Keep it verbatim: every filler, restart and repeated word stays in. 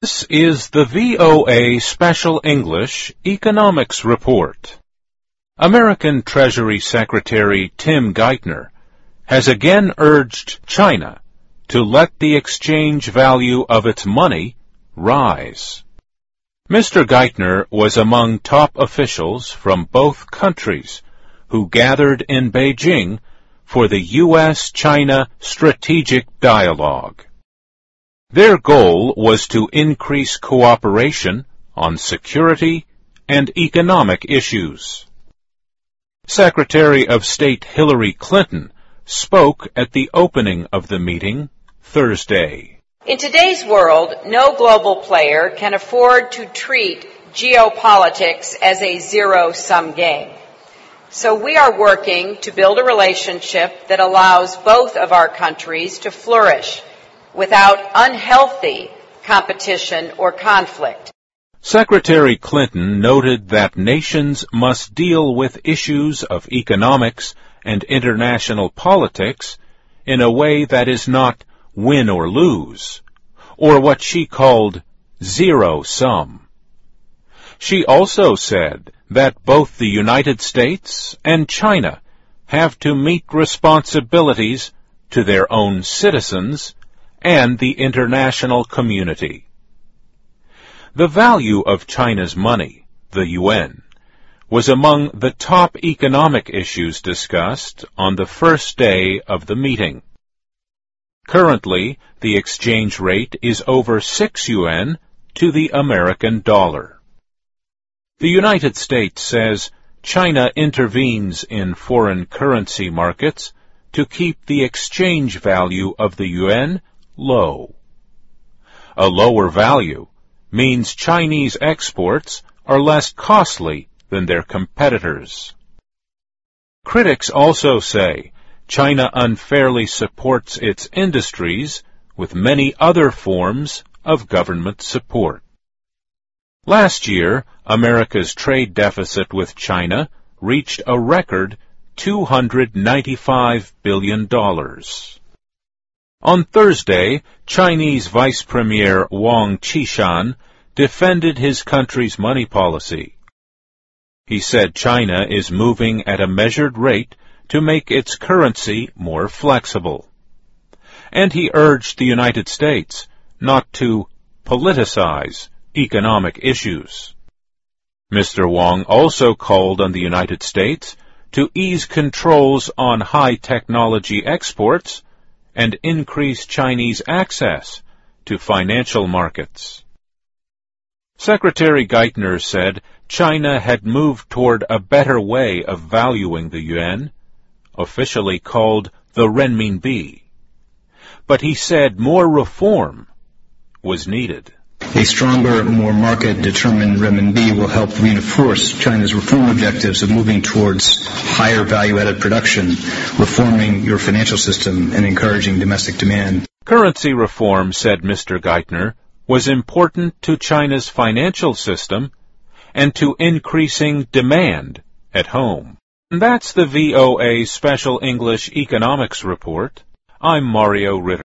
This is the V O A Special English Economics Report. American Treasury Secretary Tim Geithner has again urged China to let the exchange value of its money rise. Mister Geithner was among top officials from both countries who gathered in Beijing for the U S China Strategic Dialogue. Their goal was to increase cooperation on security and economic issues. Secretary of State Hillary Clinton spoke at the opening of the meeting Thursday. In today's world, no global player can afford to treat geopolitics as a zero-sum game. So we are working to build a relationship that allows both of our countries to flourish without unhealthy competition or conflict. Secretary Clinton noted that nations must deal with issues of economics and international politics in a way that is not win or lose, or what she called zero-sum. She also said that both the United States and China have to meet responsibilities to their own citizens and the international community. The value of China's money, the yuan, was among the top economic issues discussed on the first day of the meeting. Currently, the exchange rate is over six yuan to the American dollar. The United States says China intervenes in foreign currency markets to keep the exchange value of the yuan low. A lower value means Chinese exports are less costly than their competitors. Critics also say China unfairly supports its industries with many other forms of government support. Last year, America's trade deficit with China reached a record two hundred ninety-five billion dollars. On Thursday, Chinese Vice Premier Wang Qishan defended his country's money policy. He said China is moving at a measured rate to make its currency more flexible. And he urged the United States not to politicize economic issues. Mister Wang also called on the United States to ease controls on high-technology exports and increase Chinese access to financial markets. Secretary Geithner said China had moved toward a better way of valuing the yuan, officially called the renminbi. But he said more reform was needed. A stronger, more market-determined renminbi will help reinforce China's reform objectives of moving towards higher value-added production, reforming your financial system, and encouraging domestic demand. Currency reform, said Mister Geithner, was important to China's financial system and to increasing demand at home. And that's the V O A Special English Economics Report. I'm Mario Ritter.